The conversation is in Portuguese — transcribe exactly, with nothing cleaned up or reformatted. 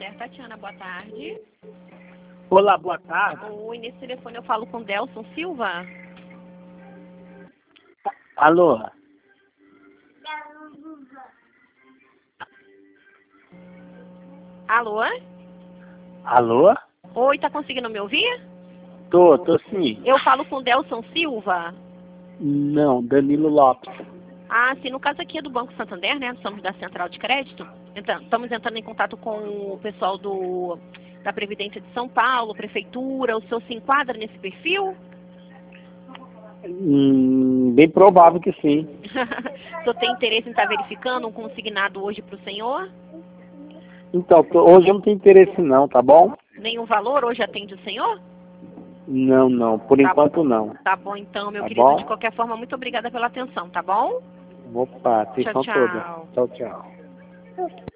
Santander, Tatiana, boa tarde. Olá, boa tarde. Oi, nesse telefone eu falo com Delson Silva. Alô? Alô? Alô? Oi, tá conseguindo me ouvir? Tô, tô sim. Eu falo com Delson Silva. Não, Danilo Lopes. Ah, sim, no caso aqui é do Banco Santander, né? Somos da Central de Crédito. Então, estamos entrando em contato com o pessoal do, da Previdência de São Paulo, Prefeitura. O senhor se enquadra nesse perfil? Hum, bem provável que sim. O senhor tem interesse em estar verificando um consignado hoje para o senhor? Então, tô- hoje eu não tenho interesse não, tá bom? Nenhum valor hoje atende o senhor? Não, não, por Tá enquanto não. Tá bom, então, meu Tá querido. bom? De qualquer forma, muito obrigada pela atenção, tá bom? Opa, Tchau, atenção toda. tchau. Tchau, tchau.